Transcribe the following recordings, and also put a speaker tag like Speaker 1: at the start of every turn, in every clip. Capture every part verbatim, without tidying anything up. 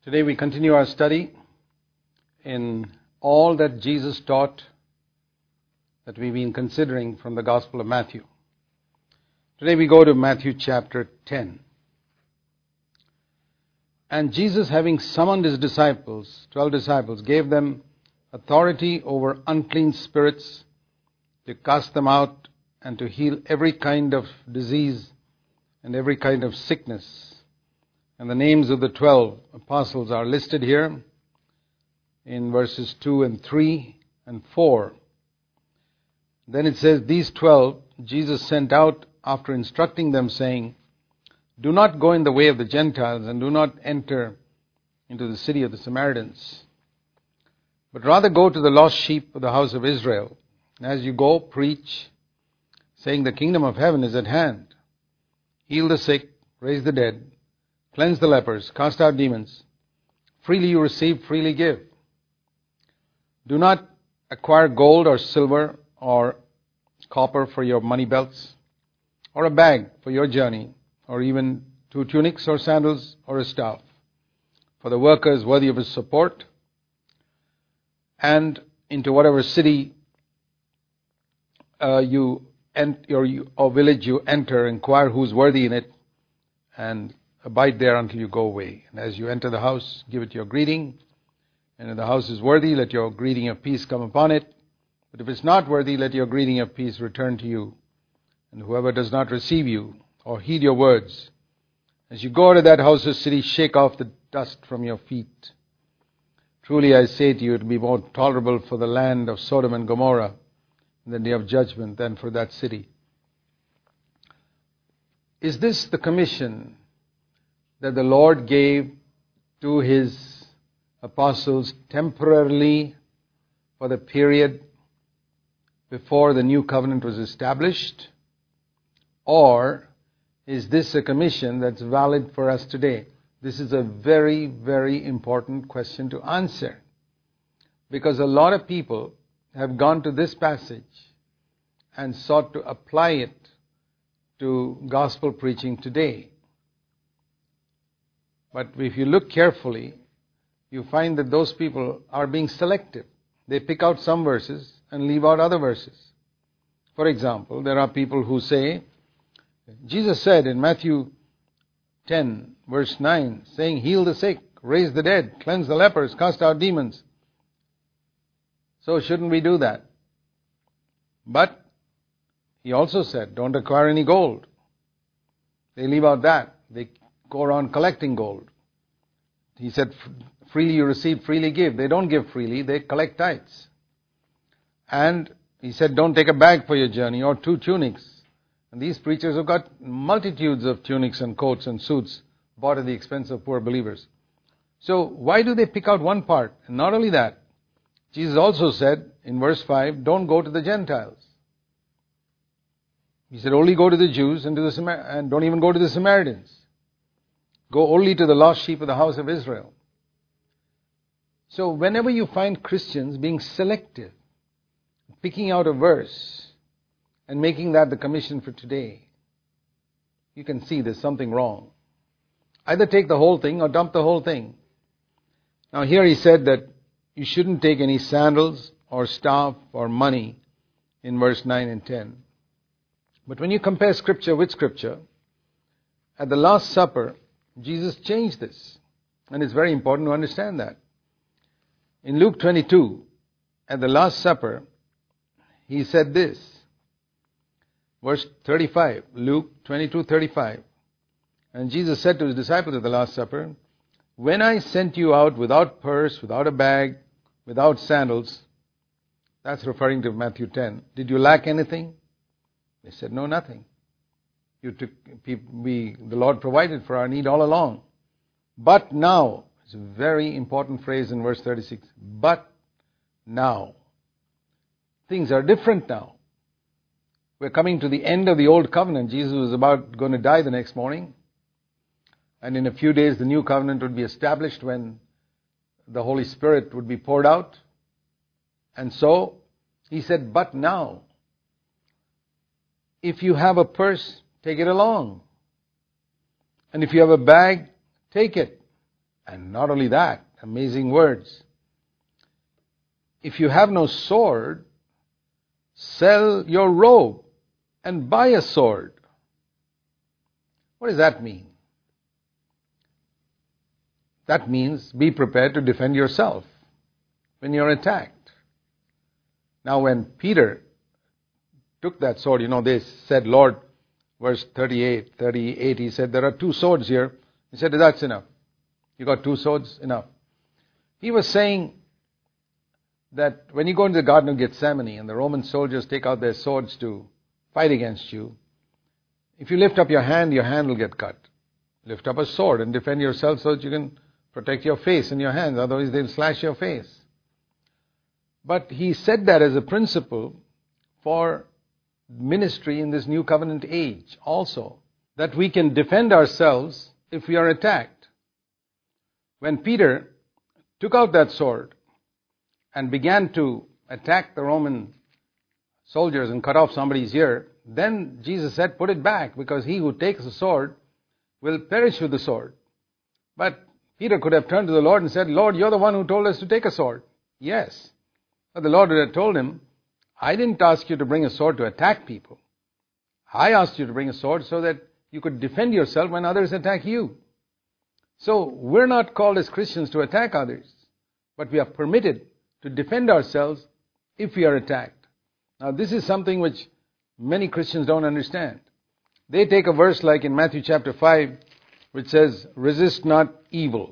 Speaker 1: Today we continue our study in all that Jesus taught that we've been considering from the Gospel of Matthew. Today we go to Matthew chapter ten. And Jesus, having summoned his disciples, twelve disciples, gave them authority over unclean spirits to cast them out and to heal every kind of disease and every kind of sickness. And the names of the twelve apostles are listed here in verses two and three and four. Then it says, these twelve Jesus sent out after instructing them, saying, do not go in the way of the Gentiles, and do not enter into the city of the Samaritans, but rather go to the lost sheep of the house of Israel. And as you go, preach, saying, the kingdom of heaven is at hand. Heal the sick, raise the dead, cleanse the lepers, cast out demons. Freely you receive, freely give. Do not acquire gold or silver or copper for your money belts, or a bag for your journey, or even two tunics or sandals or a staff. For the worker is worthy of his support. And into whatever city uh, you ent- or, you, or village you enter, inquire who is worthy in it, and abide there until you go away. And as you enter the house, give it your greeting. And if the house is worthy, let your greeting of peace come upon it. But if it's not worthy, let your greeting of peace return to you. And whoever does not receive you or heed your words, as you go out of that house or city, shake off the dust from your feet. Truly I say to you, it will be more tolerable for the land of Sodom and Gomorrah in the day of judgment than for that city. Is this the commission that the Lord gave to his apostles temporarily for the period before the new covenant was established? Or is this a commission that's valid for us today? This is a very, very important question to answer, because a lot of people have gone to this passage and sought to apply it to gospel preaching today. But if you look carefully, you find that those people are being selective. They pick out some verses and leave out other verses. For example, there are people who say, Jesus said in Matthew ten, verse nine, saying, heal the sick, raise the dead, cleanse the lepers, cast out demons. So shouldn't we do that? But he also said, don't acquire any gold. They leave out that. They go around collecting gold. He said, freely you receive, freely give. They don't give freely, they collect tithes. And he said, don't take a bag for your journey or two tunics. And these preachers have got multitudes of tunics and coats and suits bought at the expense of poor believers. So why do they pick out one part? And not only that, Jesus also said in verse five, don't go to the Gentiles. He said, only go to the Jews and to the Samar- and don't even go to the Samaritans. Go only to the lost sheep of the house of Israel. So whenever you find Christians being selective, picking out a verse and making that the commission for today, you can see there's something wrong. Either take the whole thing or dump the whole thing. Now here he said that you shouldn't take any sandals or staff or money in verse nine and ten. But when you compare Scripture with Scripture, at the Last Supper, Jesus changed this. And it's very important to understand that. In Luke twenty-two, at the Last Supper, he said this. Verse thirty-five, Luke twenty-two thirty-five. And Jesus said to his disciples at the Last Supper, when I sent you out without purse, without a bag, without sandals, that's referring to Matthew ten, did you lack anything? They said, no, nothing. You took, we, the Lord provided for our need all along. But now, it's a very important phrase in verse thirty-six, but now. Things are different now. We're coming to the end of the old covenant. Jesus was about going to die the next morning. And in a few days, the new covenant would be established when the Holy Spirit would be poured out. And so, he said, but now, if you have a purse, take it along. And if you have a bag, take it. And not only that, amazing words. If you have no sword, sell your robe and buy a sword. What does that mean? That means be prepared to defend yourself when you're attacked. Now when Peter took that sword, you know, they said, Lord, verse thirty-eight, thirty-eight, he said, there are two swords here. He said, that's enough. You got two swords? Enough. He was saying that when you go into the Garden of Gethsemane and the Roman soldiers take out their swords to fight against you, if you lift up your hand, your hand will get cut. Lift up a sword and defend yourself so that you can protect your face and your hands, otherwise they'll slash your face. But he said that as a principle for ministry in this new covenant age also, that we can defend ourselves if we are attacked. When Peter took out that sword and began to attack the Roman soldiers and cut off somebody's ear, then Jesus said, put it back, because he who takes the sword will perish with the sword. But Peter could have turned to the Lord and said, Lord, you're the one who told us to take a sword. Yes. But the Lord would have told him, I didn't ask you to bring a sword to attack people. I asked you to bring a sword so that you could defend yourself when others attack you. So we're not called as Christians to attack others, but we are permitted to defend ourselves if we are attacked. Now this is something which many Christians don't understand. They take a verse like in Matthew chapter five, which says, resist not evil.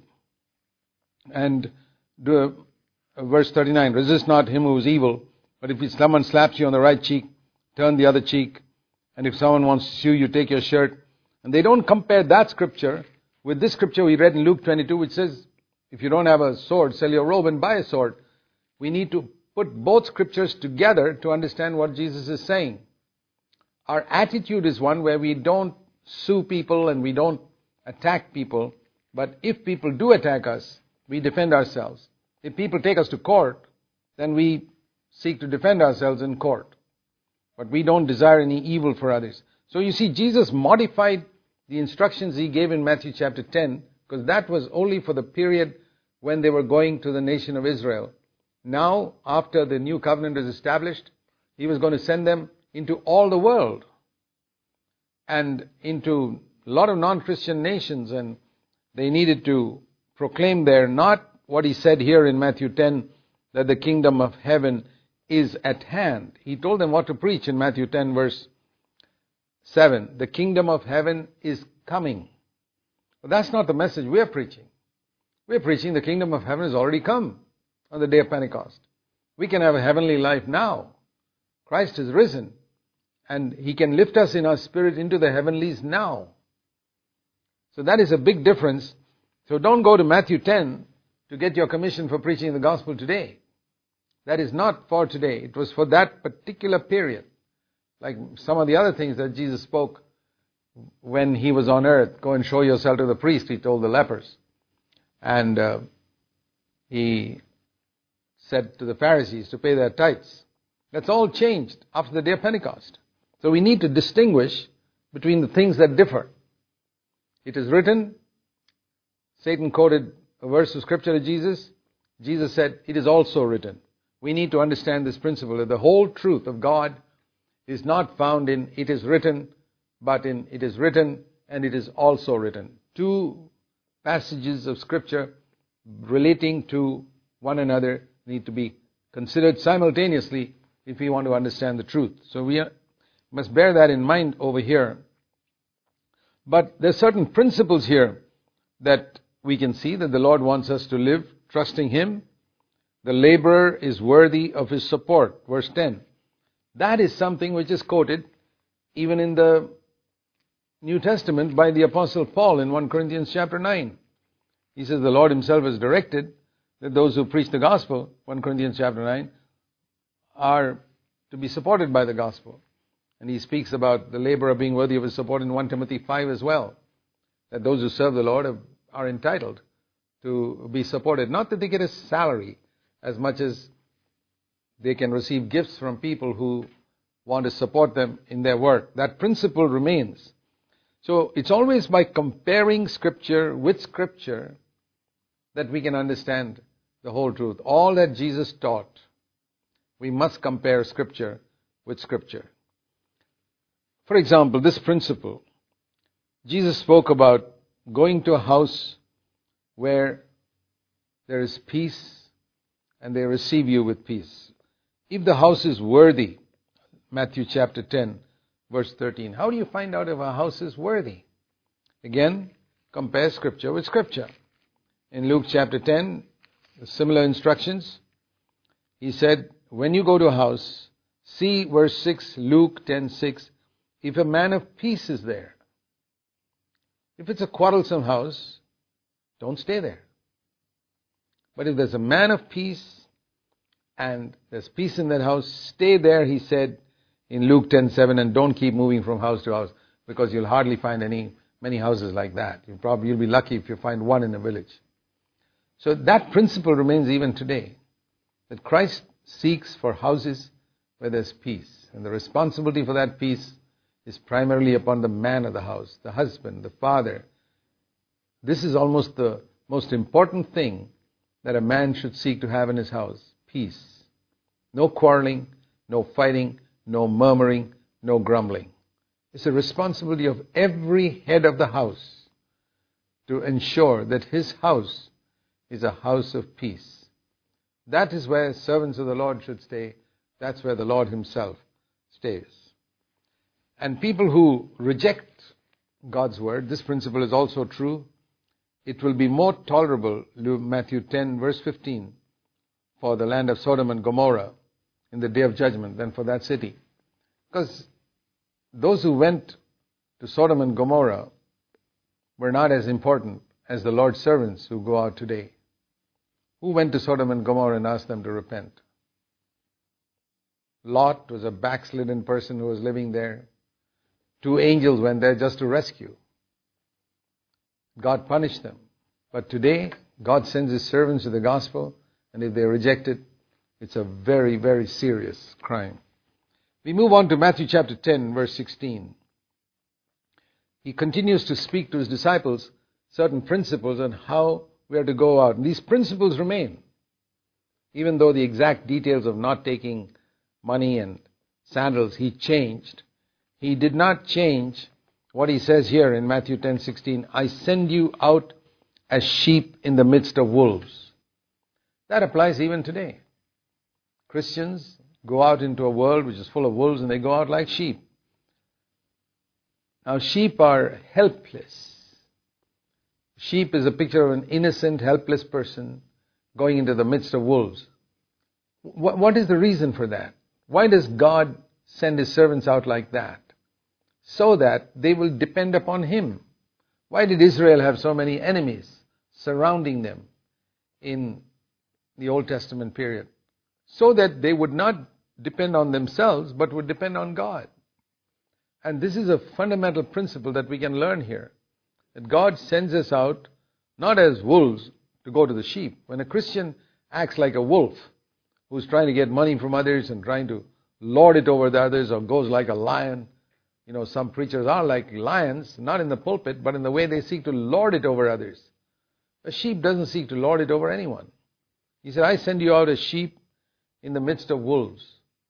Speaker 1: And do a, a verse thirty-nine, resist not him who is evil, but if someone slaps you on the right cheek, turn the other cheek. And if someone wants to sue you, take your shirt. And they don't compare that scripture with this scripture we read in Luke twenty-two, which says, if you don't have a sword, sell your robe and buy a sword. We need to put both scriptures together to understand what Jesus is saying. Our attitude is one where we don't sue people and we don't attack people, but if people do attack us, we defend ourselves. If people take us to court, then we seek to defend ourselves in court. But we don't desire any evil for others. So you see, Jesus modified the instructions he gave in Matthew chapter ten, because that was only for the period when they were going to the nation of Israel. Now, after the new covenant is established, he was going to send them into all the world and into a lot of non-Christian nations, and they needed to proclaim there not what he said here in Matthew ten, that the kingdom of heaven is at hand. He told them what to preach in Matthew ten verse seven. The kingdom of heaven is coming. But that's not the message we are preaching. We are preaching the kingdom of heaven has already come on the day of Pentecost. We can have a heavenly life now. Christ is risen, and he can lift us in our spirit into the heavenlies now. So that is a big difference. So don't go to Matthew ten to get your commission for preaching the gospel today. That is not for today. It was for that particular period. Like some of the other things that Jesus spoke when he was on earth. Go and show yourself to the priest, he told the lepers. And uh, he said to the Pharisees to pay their tithes. That's all changed after the day of Pentecost. So we need to distinguish between the things that differ. It is written, Satan quoted a verse of scripture to Jesus. Jesus said, it is also written. We need to understand this principle, that the whole truth of God is not found in it is written, but in it is written and it is also written. Two passages of scripture relating to one another need to be considered simultaneously if we want to understand the truth. So we are, must bear that in mind over here. But there are certain principles here that we can see that the Lord wants us to live, trusting him. The laborer is worthy of his support. Verse ten. That is something which is quoted even in the New Testament by the Apostle Paul in First Corinthians chapter nine. He says the Lord himself has directed that those who preach the gospel, First Corinthians chapter nine, are to be supported by the gospel. And he speaks about the laborer being worthy of his support in First Timothy five as well. That those who serve the Lord have, are entitled to be supported. Not that they get a salary as much as they can receive gifts from people who want to support them in their work. That principle remains. So it's always by comparing Scripture with Scripture that we can understand the whole truth. All that Jesus taught, we must compare Scripture with Scripture. For example, this principle, Jesus spoke about going to a house where there is peace and they receive you with peace. If the house is worthy, Matthew chapter ten, verse thirteen, how do you find out if a house is worthy? Again, compare Scripture with Scripture. In Luke chapter ten, similar instructions. He said, when you go to a house, see verse six, Luke ten six, if a man of peace is there. If it's a quarrelsome house, don't stay there. But if there's a man of peace and there's peace in that house, stay there, he said in Luke ten seven, and don't keep moving from house to house, because you'll hardly find any many houses like that. You'll probably you'll be lucky if you find one in a village. So that principle remains even today, that Christ seeks for houses where there's peace. And the responsibility for that peace is primarily upon the man of the house, the husband, the father. This is almost the most important thing that a man should seek to have in his house, peace. No quarreling, no fighting, no murmuring, no grumbling. It's a responsibility of every head of the house to ensure that his house is a house of peace. That is where servants of the Lord should stay. That's where the Lord himself stays. And people who reject God's word, this principle is also true. It will be more tolerable, Matthew ten, verse fifteen, for the land of Sodom and Gomorrah in the day of judgment than for that city. Because those who went to Sodom and Gomorrah were not as important as the Lord's servants who go out today. Who went to Sodom and Gomorrah and asked them to repent? Lot was a backslidden person who was living there. Two angels went there just to rescue. God punished them. But today, God sends his servants to the gospel, and if they reject it, it's a very, very serious crime. We move on to Matthew chapter ten, verse sixteen. He continues to speak to his disciples certain principles on how we are to go out. And these principles remain, even though the exact details of not taking money and sandals he changed. He did not change what he says here in Matthew ten sixteen, I send you out as sheep in the midst of wolves. That applies even today. Christians go out into a world which is full of wolves, and they go out like sheep. Now, sheep are helpless. Sheep is a picture of an innocent, helpless person going into the midst of wolves. What, what is the reason for that? Why does God send his servants out like that? So that they will depend upon him. Why did Israel have so many enemies surrounding them in the Old Testament period? So that they would not depend on themselves, but would depend on God. And this is a fundamental principle that we can learn here. That God sends us out not as wolves to go to the sheep. When a Christian acts like a wolf, who's trying to get money from others and trying to lord it over the others, or goes like a lion. You know, some preachers are like lions, not in the pulpit, but in the way they seek to lord it over others. A sheep doesn't seek to lord it over anyone. He said, I send you out as sheep in the midst of wolves.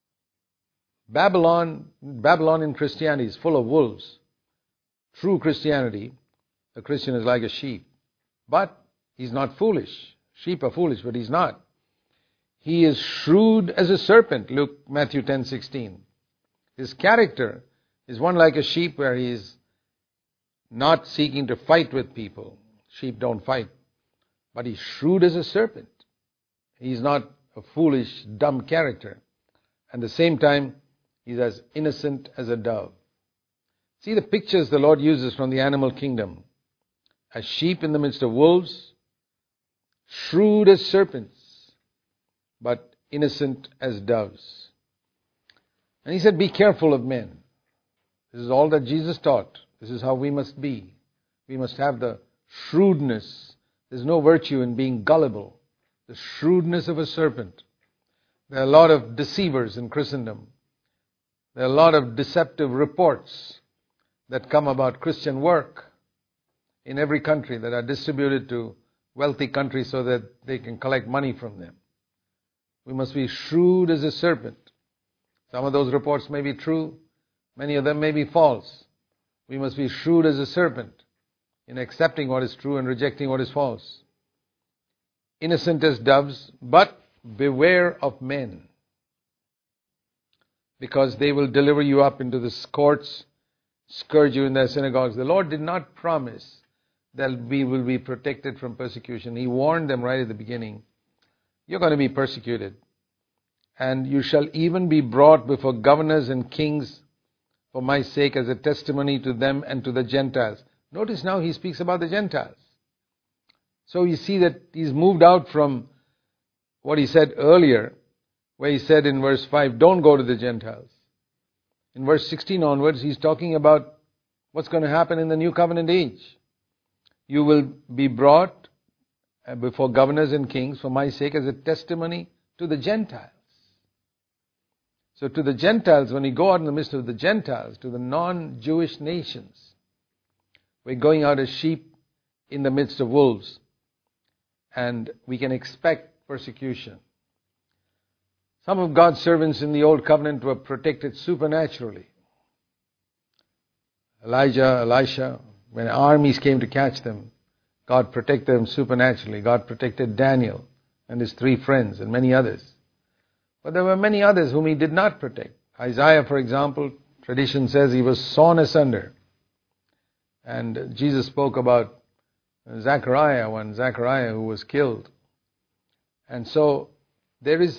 Speaker 1: Babylon, Babylon in Christianity is full of wolves. True Christianity, a Christian is like a sheep. But he's not foolish. Sheep are foolish, but he's not. He is shrewd as a serpent, Luke, Matthew ten sixteen. His character is one like a sheep, where he is not seeking to fight with people. Sheep don't fight. But he's shrewd as a serpent. He's not a foolish, dumb character. At the same time, he's as innocent as a dove. See the pictures the Lord uses from the animal kingdom. As sheep in the midst of wolves, shrewd as serpents, but innocent as doves. And he said, be careful of men. This is all that Jesus taught. This is how we must be. We must have the shrewdness. There's no virtue in being gullible. The shrewdness of a serpent. There are a lot of deceivers in Christendom. There are a lot of deceptive reports that come about Christian work in every country that are distributed to wealthy countries so that they can collect money from them. We must be shrewd as a serpent. Some of those reports may be true. Many of them may be false. We must be shrewd as a serpent in accepting what is true and rejecting what is false. Innocent as doves, but beware of men, because they will deliver you up into the courts, scourge you in their synagogues. The Lord did not promise that we will be protected from persecution. He warned them right at the beginning. You're going to be persecuted. And you shall even be brought before governors and kings for my sake as a testimony to them and to the Gentiles. Notice now he speaks about the Gentiles. So you see that he's moved out from what he said earlier, where he said in verse five, don't go to the Gentiles. In verse sixteen onwards, he's talking about what's going to happen in the New Covenant age. You will be brought before governors and kings for my sake as a testimony to the Gentiles. So to the Gentiles, when we go out in the midst of the Gentiles, to the non-Jewish nations, we're going out as sheep in the midst of wolves. And we can expect persecution. Some of God's servants in the Old Covenant were protected supernaturally. Elijah, Elisha, when armies came to catch them, God protected them supernaturally. God protected Daniel and his three friends and many others. But there were many others whom he did not protect. Isaiah, for example, tradition says he was sawn asunder. And Jesus spoke about Zechariah, one Zechariah who was killed. And so there is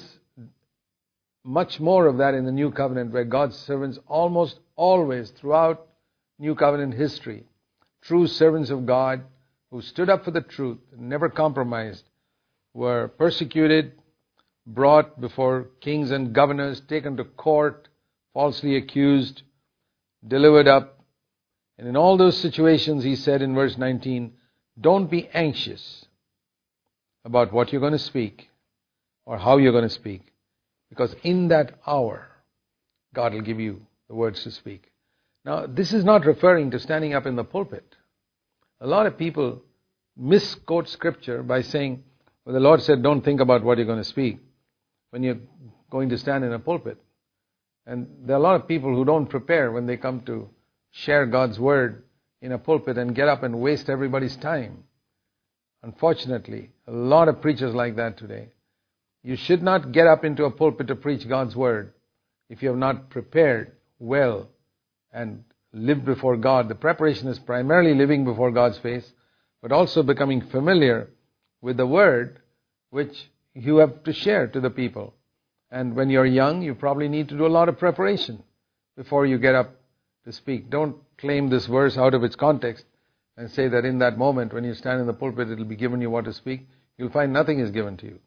Speaker 1: much more of that in the New Covenant, where God's servants almost always throughout New Covenant history, true servants of God who stood up for the truth, never compromised, were persecuted, brought before kings and governors, taken to court, falsely accused, delivered up. And in all those situations, he said in verse nineteen, don't be anxious about what you're going to speak or how you're going to speak, because in that hour, God will give you the words to speak. Now, this is not referring to standing up in the pulpit. A lot of people misquote Scripture by saying, well, the Lord said, don't think about what you're going to speak when you're going to stand in a pulpit. And there are a lot of people who don't prepare when they come to share God's Word in a pulpit and get up and waste everybody's time. Unfortunately, a lot of preachers like that today. You should not get up into a pulpit to preach God's Word if you have not prepared well and lived before God. The preparation is primarily living before God's face, but also becoming familiar with the Word which you have to share to the people. And when you're young, you probably need to do a lot of preparation before you get up to speak. Don't claim this verse out of its context and say that in that moment when you stand in the pulpit it will be given you what to speak. You'll find nothing is given to you.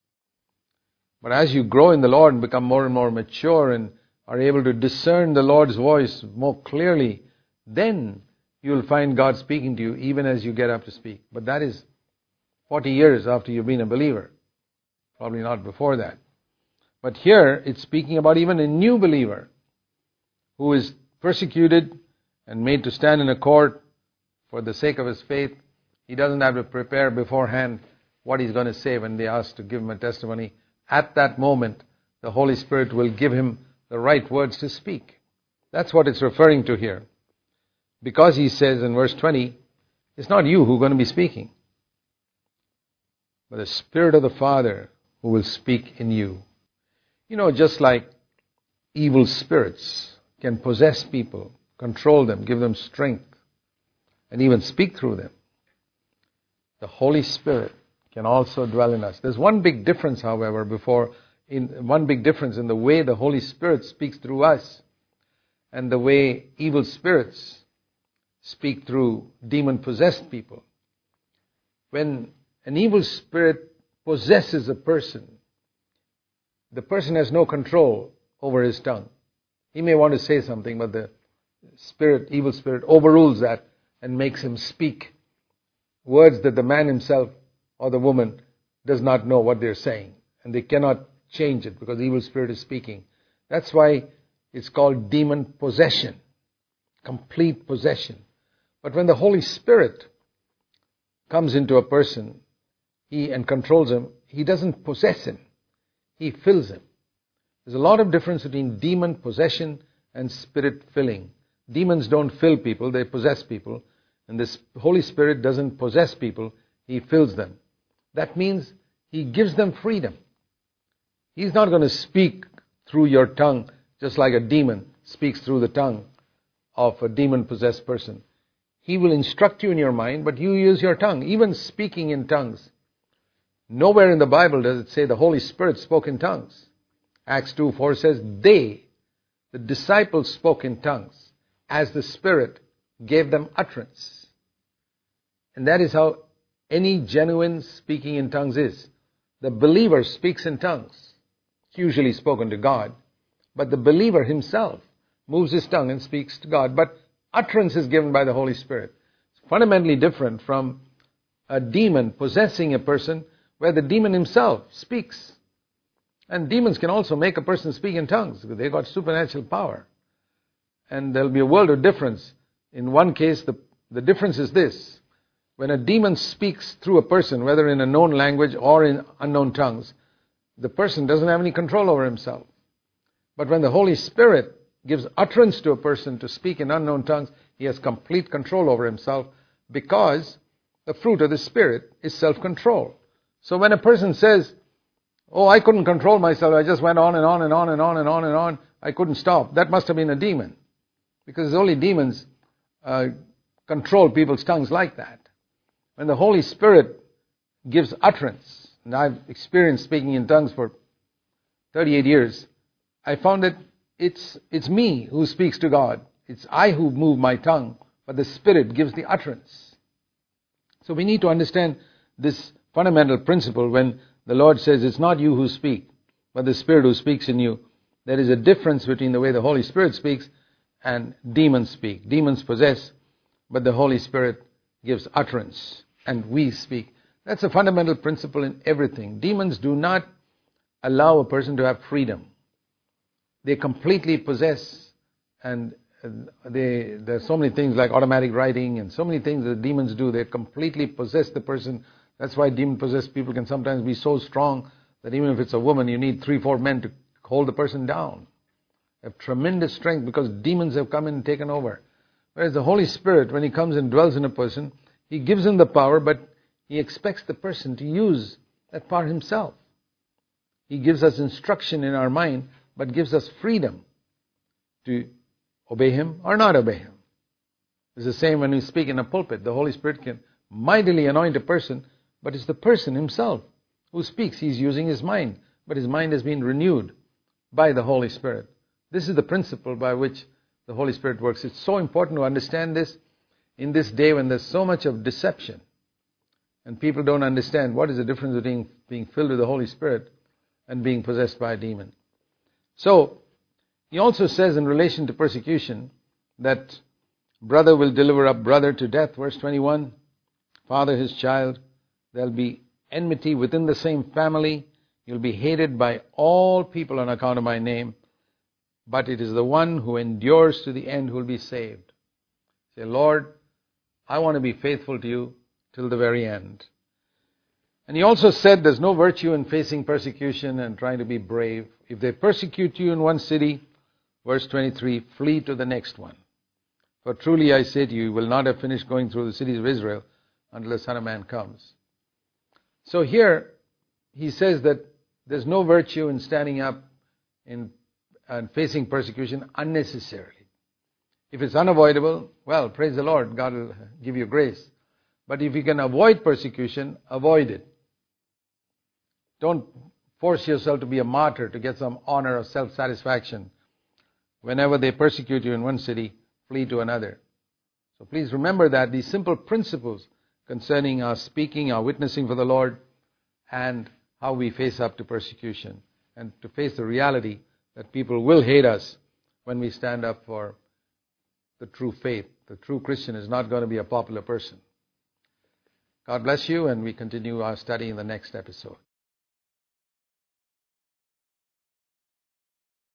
Speaker 1: But as you grow in the Lord and become more and more mature and are able to discern the Lord's voice more clearly, then you'll find God speaking to you even as you get up to speak. But that is forty years after you've been a believer. Probably not before that. But here it's speaking about even a new believer who is persecuted and made to stand in a court for the sake of his faith. He doesn't have to prepare beforehand what he's going to say when they ask to give him a testimony. At that moment, the Holy Spirit will give him the right words to speak. That's what it's referring to here. Because he says in verse twenty, it's not you who are going to be speaking, but the Spirit of the Father who will speak in you. You know, just like evil spirits can possess people, control them, give them strength, and even speak through them, the Holy Spirit can also dwell in us. There's one big difference, however, before in one big difference in the way the Holy Spirit speaks through us and the way evil spirits speak through demon-possessed people. When an evil spirit possesses a person, the person has no control over his tongue. He may want to say something, but the spirit, evil spirit overrules that and makes him speak words that the man himself or the woman does not know what they're saying. And they cannot change it because the evil spirit is speaking. That's why it's called demon possession. Complete possession. But when the Holy Spirit comes into a person, he and controls him, he doesn't possess him. He fills him. There's a lot of difference between demon possession and spirit filling. Demons don't fill people, they possess people. And this Holy Spirit doesn't possess people, he fills them. That means he gives them freedom. He's not going to speak through your tongue just like a demon speaks through the tongue of a demon-possessed person. He will instruct you in your mind, but you use your tongue. Even speaking in tongues. Nowhere in the Bible does it say the Holy Spirit spoke in tongues. Acts two four says, they, the disciples, spoke in tongues as the Spirit gave them utterance. And that is how any genuine speaking in tongues is. The believer speaks in tongues. It's usually spoken to God. But the believer himself moves his tongue and speaks to God. But utterance is given by the Holy Spirit. It's fundamentally different from a demon possessing a person where the demon himself speaks. And demons can also make a person speak in tongues because they've got supernatural power. And there'll be a world of difference. In one case, the, the difference is this. When a demon speaks through a person, whether in a known language or in unknown tongues, the person doesn't have any control over himself. But when the Holy Spirit gives utterance to a person to speak in unknown tongues, he has complete control over himself because the fruit of the Spirit is self-control. So when a person says, oh, I couldn't control myself, I just went on and on and on and on and on and on, I couldn't stop, that must have been a demon. Because only demons uh, control people's tongues like that. When the Holy Spirit gives utterance, and I've experienced speaking in tongues for thirty-eight years, I found that it's it's me who speaks to God. It's I who move my tongue, but the Spirit gives the utterance. So we need to understand this fundamental principle when the Lord says it's not you who speak, but the Spirit who speaks in you. There is a difference between the way the Holy Spirit speaks and demons speak. Demons possess, but the Holy Spirit gives utterance, and we speak. That's a fundamental principle in everything. Demons do not allow a person to have freedom. They completely possess, and they, there's so many things like automatic writing and so many things that demons do. They completely possess the person. That's why demon-possessed people can sometimes be so strong that even if it's a woman, you need three, four men to hold the person down. They have tremendous strength because demons have come in and taken over. Whereas the Holy Spirit, when He comes and dwells in a person, He gives him the power, but He expects the person to use that power himself. He gives us instruction in our mind, but gives us freedom to obey Him or not obey Him. It's the same when we speak in a pulpit. The Holy Spirit can mightily anoint a person, but it's the person himself who speaks. He's using his mind, but his mind has been renewed by the Holy Spirit. This is the principle by which the Holy Spirit works. It's so important to understand this in this day when there's so much of deception. And people don't understand what is the difference between being filled with the Holy Spirit and being possessed by a demon. So, he also says in relation to persecution that brother will deliver up brother to death, verse twenty-one, father his child. There'll be enmity within the same family. You'll be hated by all people on account of my name. But it is the one who endures to the end who will be saved. Say, Lord, I want to be faithful to you till the very end. And he also said there's no virtue in facing persecution and trying to be brave. If they persecute you in one city, verse twenty-three, flee to the next one. For truly I say to you, you will not have finished going through the cities of Israel until the Son of Man comes. So here, he says that there's no virtue in standing up in, and facing persecution unnecessarily. If it's unavoidable, well, praise the Lord, God will give you grace. But if you can avoid persecution, avoid it. Don't force yourself to be a martyr to get some honor or self-satisfaction. Whenever they persecute you in one city, flee to another. So please remember that these simple principles concerning our speaking, our witnessing for the Lord, and how we face up to persecution, and to face the reality that people will hate us when we stand up for the true faith. The true Christian is not going to be a popular person. God bless you, and we continue our study in the next episode.